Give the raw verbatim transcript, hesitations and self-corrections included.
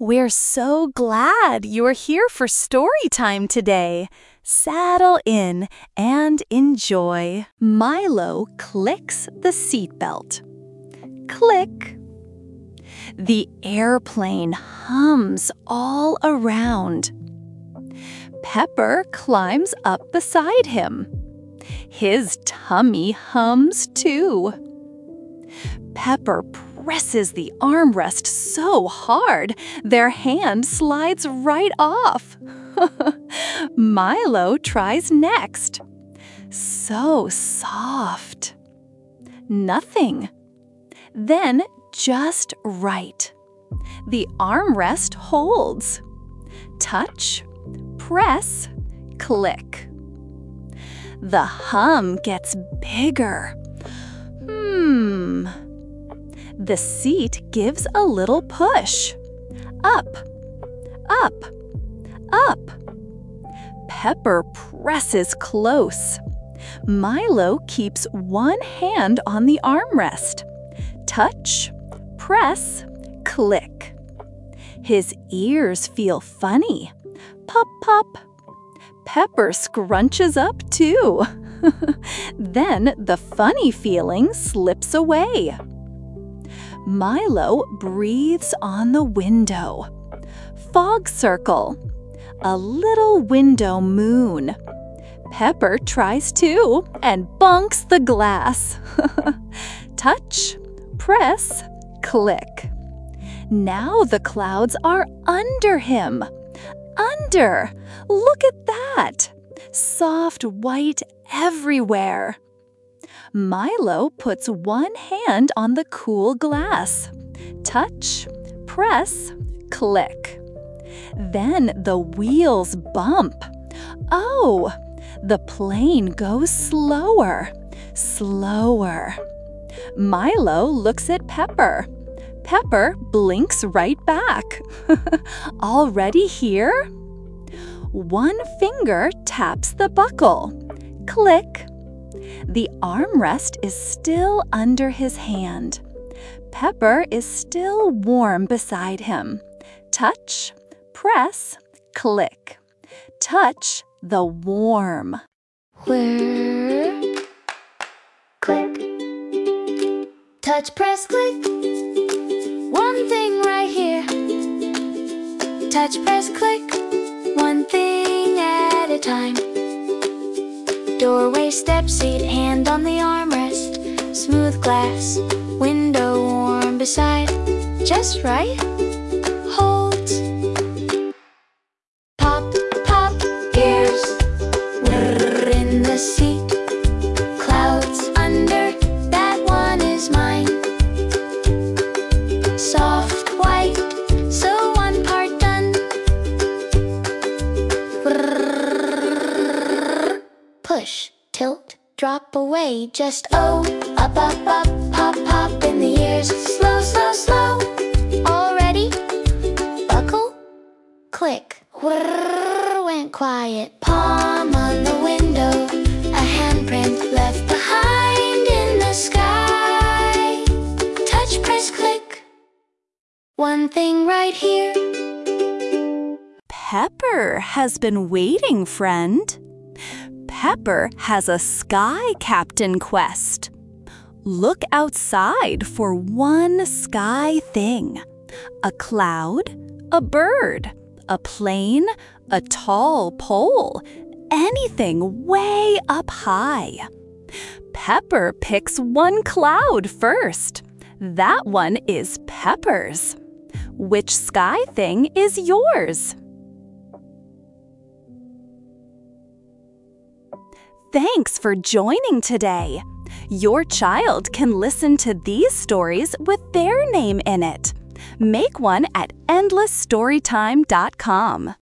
We're so glad you're here for story time today. Saddle in and enjoy. Milo clicks the seatbelt. Click. The airplane hums all around. Pepper climbs up beside him. His tummy hums too. Pepper presses the armrest so hard, their hand slides right off. Milo tries next. So soft. Nothing. Then just right. The armrest holds. Touch, press, click. The hum gets bigger. Hmm. The seat gives a little push. Up, up, up. Pepper presses close. Milo keeps one hand on the armrest. Touch, press, click. His ears feel funny. Pop, pop. Pepper scrunches up too. Then the funny feeling slips away. Milo breathes on the window. Fog circle. A little window moon. Pepper tries too and bunks the glass. Touch, press, click. Now the clouds are under him. Under! Look at that! Soft white everywhere. Milo puts one hand on the cool glass. Touch, press, click. Then the wheels bump. Oh, the plane goes slower, slower. Milo looks at Pepper. Pepper blinks right back. Already here? One finger taps the buckle. Click. The armrest is still under his hand. Pepper is still warm beside him. Touch, press, click. Touch the warm. Where? Click. Touch, press, click. One thing right here. Touch, press, click. One thing at a time. Doorway, step, seat, hand on the armrest. Smooth glass, window warm beside. Just right. Holds. Pop, pop, ears. Whirr in the seat. Clouds under, that one is mine. Soft white, so one part done. Whirr. Push, tilt, drop away. Just oh, up, up, up, pop, pop in the ears. Slow, slow, slow. All ready? Buckle, click. Whirr, went quiet. Palm on the window. A handprint left behind in the sky. Touch, press, click. One thing right here. Pepper has been waiting, friend. Pepper has a sky captain quest. Look outside for one sky thing. A cloud, a bird, a plane, a tall pole, anything way up high. Pepper picks one cloud first. That one is Pepper's. Which sky thing is yours? Thanks for joining today. Your child can listen to these stories with their name in it. Make one at endless story time dot com.